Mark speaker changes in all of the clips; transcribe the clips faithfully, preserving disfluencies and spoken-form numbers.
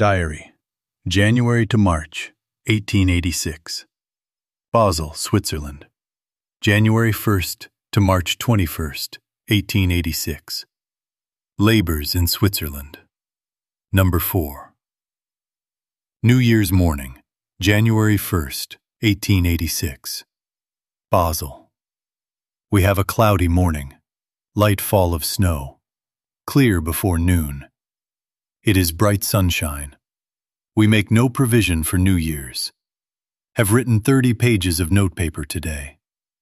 Speaker 1: Diary, January to March, eighteen eighty-six. Basel, Switzerland, January first to March twenty-first, eighteen eighty-six. Labors in Switzerland. Number four. New Year's morning, January first, eighteen eighty-six. Basel. We have a cloudy morning, light fall of snow, clear before noon. It is bright sunshine. We make no provision for New Year's. Have written thirty pages of notepaper today.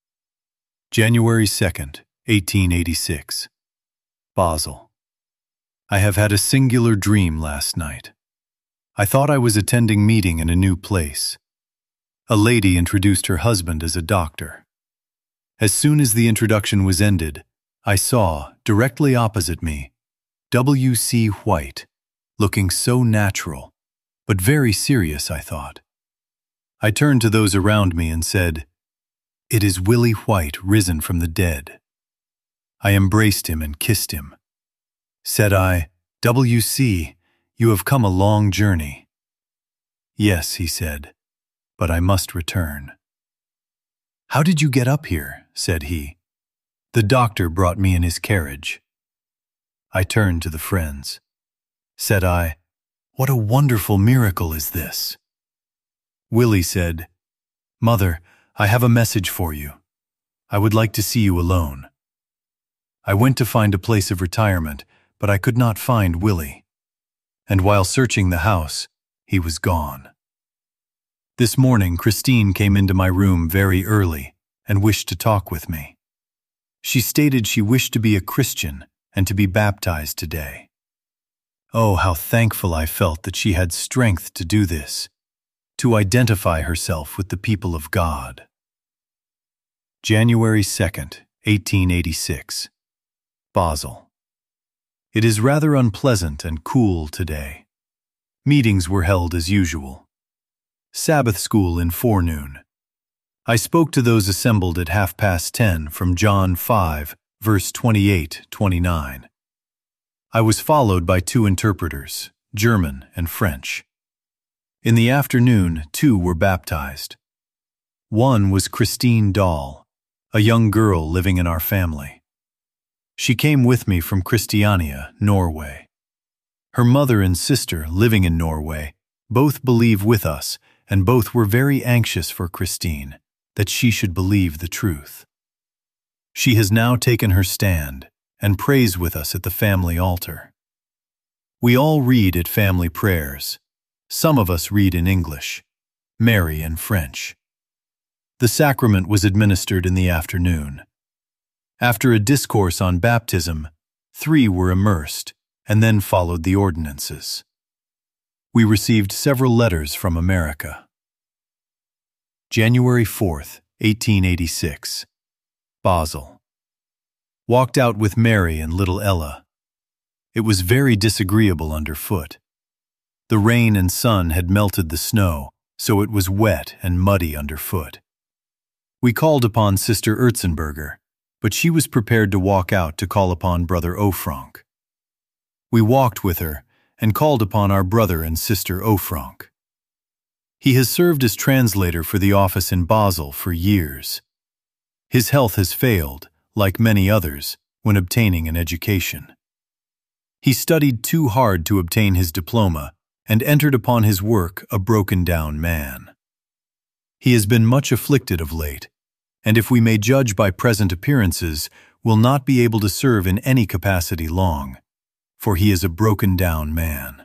Speaker 1: January second, eighteen eighty-six. Basel. I have had a singular dream last night. I thought I was attending meeting in a new place. A lady introduced her husband as a doctor. As soon as the introduction was ended, I saw, directly opposite me, W C White, looking so natural, but very serious, I thought. I turned to those around me and said, "It is Willie White risen from the dead." I embraced him and kissed him. Said I, "W C, you have come a long journey." "Yes," he said, "but I must return." "How did you get up here?" said he. "The doctor brought me in his carriage." I turned to the friends. Said I, "What a wonderful miracle is this?" Willie said, "Mother, I have a message for you. I would like to see you alone." I went to find a place of retirement, but I could not find Willie. And while searching the house, he was gone. This morning, Christine came into my room very early and wished to talk with me. She stated she wished to be a Christian and to be baptized today. Oh, how thankful I felt that she had strength to do this, to identify herself with the people of God. January second, eighteen eighty-six. Basel. It is rather unpleasant and cool today. Meetings were held as usual. Sabbath school in forenoon. I spoke to those assembled at half past ten from John five, verse twenty-eight to twenty-nine. I was followed by two interpreters, German and French. In the afternoon, two were baptized. One was Christine Dahl, a young girl living in our family. She came with me from Christiania, Norway. Her mother and sister, living in Norway, both believe with us, and both were very anxious for Christine, that she should believe the truth. She has now taken her stand and prays with us at the family altar. We all read at family prayers. Some of us read in English, Mary in French. The sacrament was administered in the afternoon. After a discourse on baptism, three were immersed, and then followed the ordinances. We received several letters from America. January fourth, eighteen eighty-six. Basel. Walked out with Mary and little Ella. It was very disagreeable underfoot. The rain and sun had melted the snow, so it was wet and muddy underfoot. We called upon Sister Erzenberger, but she was prepared to walk out to call upon Brother Ofrank. We walked with her and called upon our brother and Sister Ofrank. He has served as translator for the office in Basel for years. His health has failed, like many others, when obtaining an education. He studied too hard to obtain his diploma and entered upon his work a broken-down man. He has been much afflicted of late, and if we may judge by present appearances, will not be able to serve in any capacity long, for he is a broken-down man.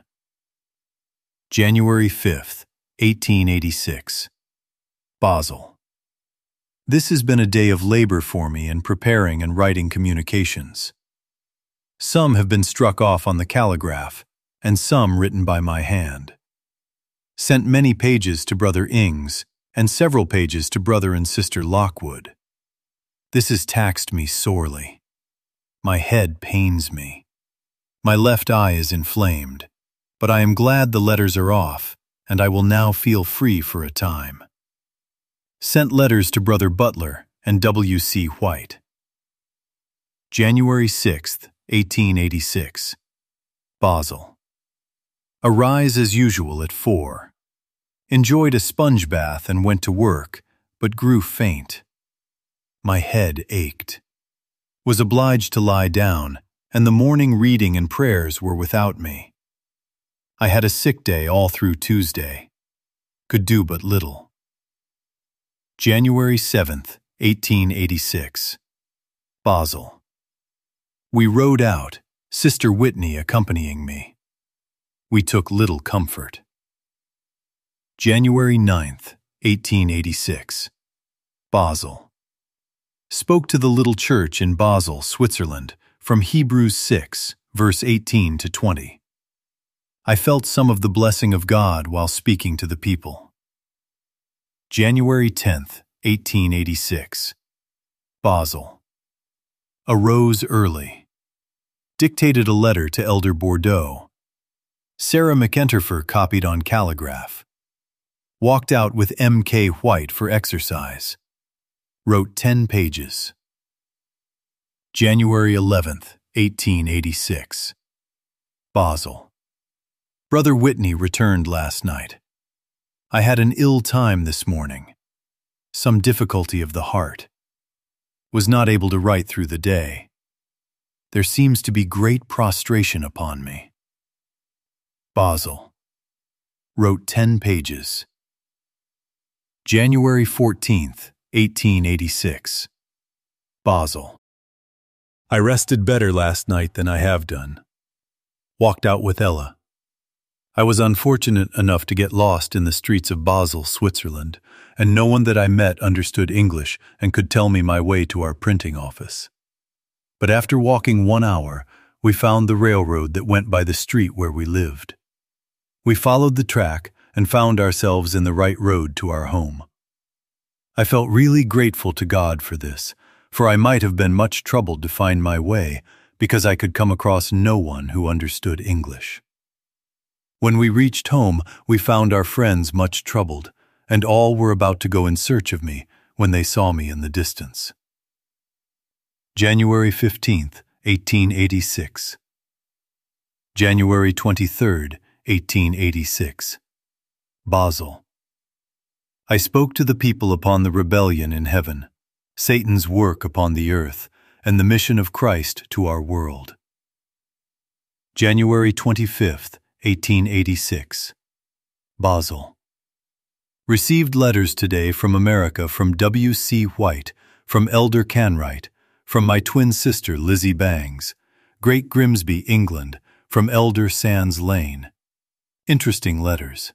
Speaker 1: January fifth, eighteen eighty-six. Basel. This has been a day of labor for me in preparing and writing communications. Some have been struck off on the calligraph, and some written by my hand. Sent many pages to Brother Ings, and several pages to Brother and Sister Lockwood. This has taxed me sorely. My head pains me. My left eye is inflamed, but I am glad the letters are off, and I will now feel free for a time. Sent letters to Brother Butler and W C White. January sixth, eighteen eighty-six. Basel. Arise as usual at four. Enjoyed a sponge bath and went to work, but grew faint. My head ached. Was obliged to lie down, and the morning reading and prayers were without me. I had a sick day all through Tuesday. Could do but little. January seventh, eighteen eighty-six. Basel. We rode out, Sister Whitney accompanying me. We took little comfort. January ninth, eighteen eighty-six. Basel. Spoke to the little church in Basel, Switzerland, from Hebrews six, verse eighteen to twenty. I felt some of the blessing of God while speaking to the people. January tenth, eighteen eighty-six. Basel. Arose early. Dictated a letter to Elder Bordeaux. Sarah McEnterfer copied on calligraph. Walked out with M K White for exercise. Wrote ten pages. January eleventh, eighteen eighty-six. Basel. Brother Whitney returned last night. I had an ill time this morning. Some difficulty of the heart. Was not able to write through the day. There seems to be great prostration upon me. Basel. Wrote ten pages. January fourteenth, eighteen eighty-six. Basel. I rested better last night than I have done. Walked out with Ella. I was unfortunate enough to get lost in the streets of Basel, Switzerland, and no one that I met understood English and could tell me my way to our printing office. But after walking one hour, we found the railroad that went by the street where we lived. We followed the track and found ourselves in the right road to our home. I felt really grateful to God for this, for I might have been much troubled to find my way because I could come across no one who understood English. When we reached home, we found our friends much troubled, and all were about to go in search of me when they saw me in the distance. January fifteenth, eighteen eighty-six. January twenty-third, eighteen eighty-six. Basel. I spoke to the people upon the rebellion in heaven, Satan's work upon the earth, and the mission of Christ to our world. January twenty-fifth, eighteen eighty-six. Basel. Received letters today from America from W C White, from Elder Canright, from my twin sister Lizzie Bangs, Great Grimsby, England, from Elder Sands Lane. Interesting letters.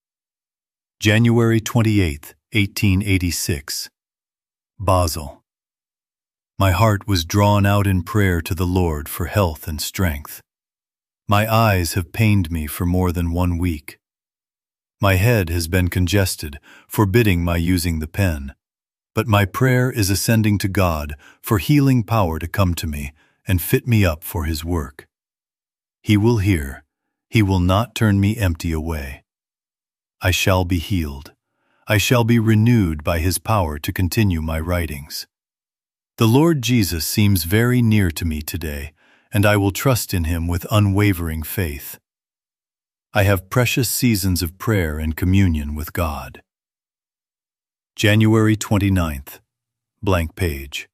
Speaker 1: January twenty-eighth, eighteen eighty-six. Basel. My heart was drawn out in prayer to the Lord for health and strength. My eyes have pained me for more than one week. My head has been congested, forbidding my using the pen, but my prayer is ascending to God for healing power to come to me and fit me up for His work. He will hear. He will not turn me empty away. I shall be healed. I shall be renewed by His power to continue my writings. The Lord Jesus seems very near to me today, and I will trust in Him with unwavering faith. I have precious seasons of prayer and communion with God. January twenty-ninth, blank page.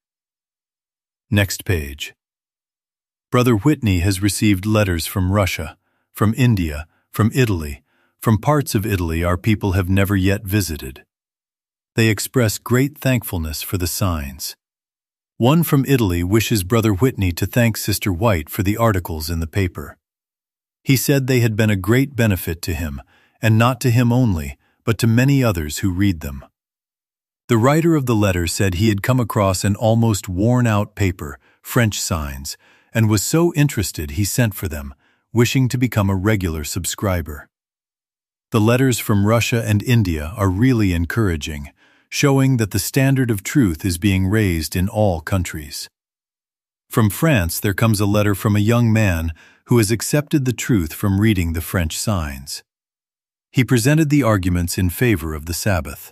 Speaker 1: Next page. Brother Whitney has received letters from Russia, from India, from Italy, from parts of Italy our people have never yet visited. They express great thankfulness for the signs. One from Italy wishes Brother Whitney to thank Sister White for the articles in the paper. He said they had been a great benefit to him, and not to him only, but to many others who read them. The writer of the letter said he had come across an almost worn-out paper, French signs, and was so interested he sent for them, wishing to become a regular subscriber. The letters from Russia and India are really encouraging, showing that the standard of truth is being raised in all countries. From France there comes a letter from a young man who has accepted the truth from reading the French signs. He presented the arguments in favor of the Sabbath.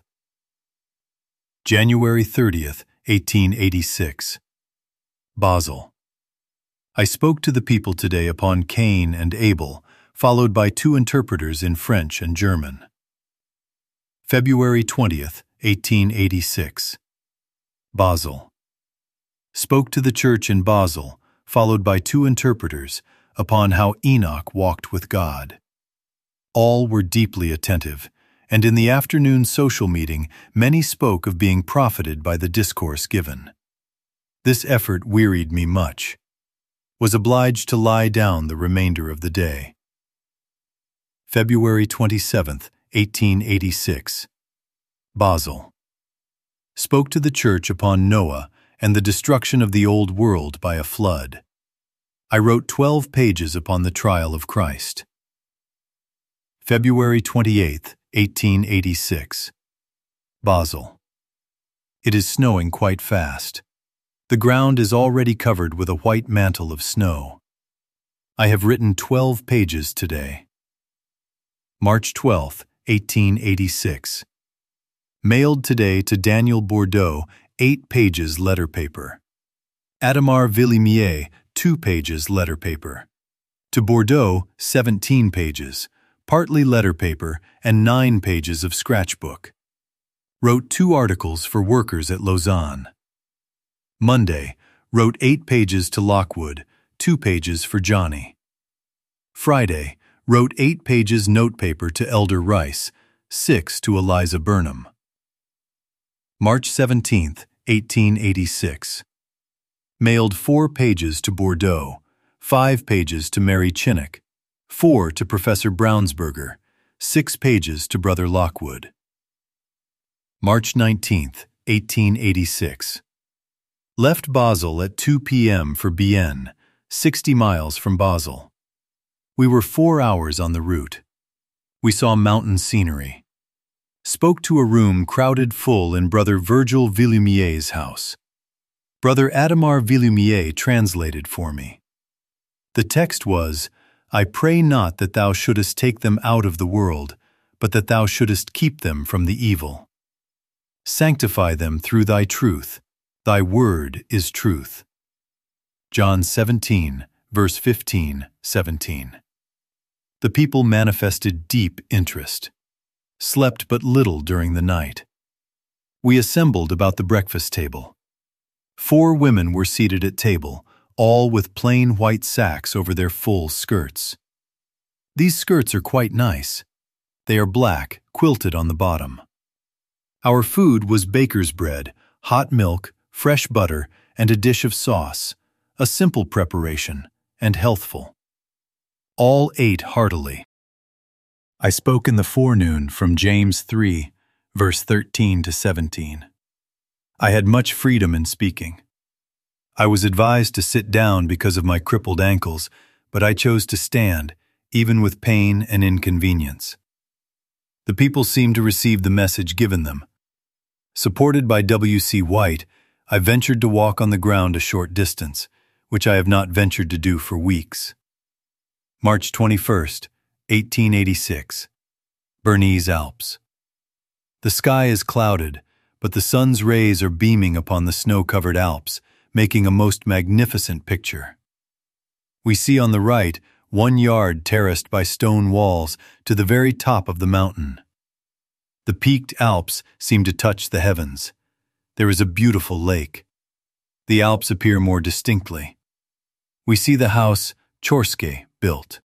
Speaker 1: January thirtieth, eighteen eighty-six. Basel. I spoke to the people today upon Cain and Abel, followed by two interpreters in French and German. February twentieth, eighteen eighty-six. Basel. Spoke to the church in Basel, followed by two interpreters, upon how Enoch walked with God. All were deeply attentive, and in the afternoon social meeting many spoke of being profited by the discourse given. This effort wearied me much. Was obliged to lie down the remainder of the day. February twenty-seventh, eighteen eighty-six. Basel. Spoke to the church upon Noah and the destruction of the old world by a flood. I wrote twelve pages upon the trial of Christ. February twenty-eighth, eighteen eighty-six. Basel. It is snowing quite fast. The ground is already covered with a white mantle of snow. I have written twelve pages today. March twelfth, eighteen eighty-six. Mailed today to Daniel Bordeaux, eight pages letter paper. Adhemar Villemier, two pages letter paper. To Bordeaux, seventeen pages, partly letter paper, and nine pages of scratchbook. Wrote two articles for workers at Lausanne. Monday, wrote eight pages to Lockwood, two pages for Johnny. Friday, wrote eight pages notepaper to Elder Rice, six to Eliza Burnham. March seventeenth, eighteen eighty-six. Mailed four pages to Bordeaux, five pages to Mary Chinnock, four to Professor Brownsberger, six pages to Brother Lockwood. March nineteenth, eighteen eighty-six. Left Basel at two p m for Bienne, sixty miles from Basel. We were four hours on the route. We saw mountain scenery. Spoke to a room crowded full in Brother Virgil Villemier's house. Brother Adhemar Villemier translated for me. The text was, I pray not that thou shouldest take them out of the world, but that thou shouldest keep them from the evil. Sanctify them through thy truth. Thy word is truth. John seventeen, verse fifteen, seventeen. The people manifested deep interest. Slept but little during the night. We assembled about the breakfast table. Four women were seated at table, all with plain white sacks over their full skirts. These skirts are quite nice. They are black, quilted on the bottom. Our food was baker's bread, hot milk, fresh butter, and a dish of sauce, a simple preparation, and healthful. All ate heartily. I spoke in the forenoon from James three, verse thirteen to seventeen. I had much freedom in speaking. I was advised to sit down because of my crippled ankles, but I chose to stand, even with pain and inconvenience. The people seemed to receive the message given them. Supported by W C White, I ventured to walk on the ground a short distance, which I have not ventured to do for weeks. March twenty-first, eighteen eighty-six. Bernese Alps. The sky is clouded, but the sun's rays are beaming upon the snow-covered Alps, making a most magnificent picture. We see on the right one yard terraced by stone walls to the very top of the mountain. The peaked Alps seem to touch the heavens. There is a beautiful lake. The Alps appear more distinctly. We see the house Chorske built.